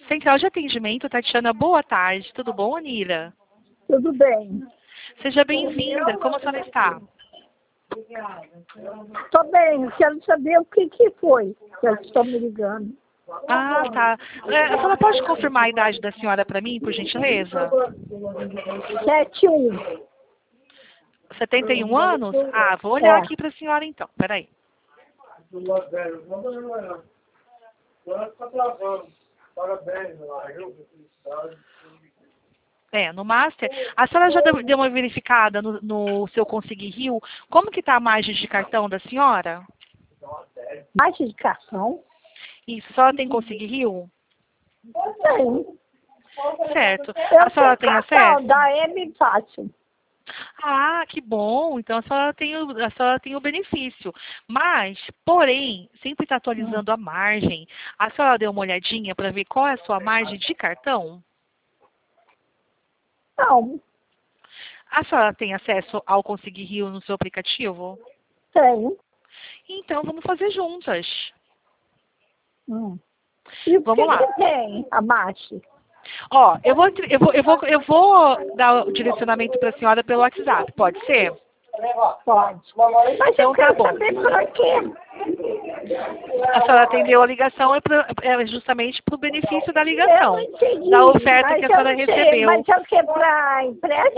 Central de Atendimento, Tatiana, boa tarde. Tudo bom, Anira? Tudo bem. Seja bem-vinda. Como a senhora está? Estou bem, eu quero saber o que foi que eles estão me ligando. Ah, tá. A senhora pode confirmar a idade da senhora para mim, por gentileza? 71. 71 anos? Ah, vou olhar É. aqui para a senhora então. Peraí. No Master. A senhora já deu uma verificada no seu Conseguir Rio? Como que tá a margem de cartão da senhora? Margem de cartão? Isso, a senhora tem Conseguir Rio? Tem. Certo. Eu A senhora tem tenho cartão acesso? da M Fácil. Ah, que bom. Então a senhora tem o benefício. Mas, porém, sempre está atualizando a margem. A senhora deu uma olhadinha para ver qual é a sua margem de cartão? Não, A senhora tem acesso ao Conseguir Rio no seu aplicativo? tem. Então vamos fazer juntas. E o Vamos lá. que tem a margem? Ó, eu vou dar o direcionamento para a senhora pelo WhatsApp, pode ser? Pode. Mas Então eu tá quero bom. saber para quê? A senhora atendeu a ligação é justamente para o benefício da Eu ligação, não entendi. da oferta Mas que a eu senhora não sei. recebeu. Mas é o que? Para empréstimo?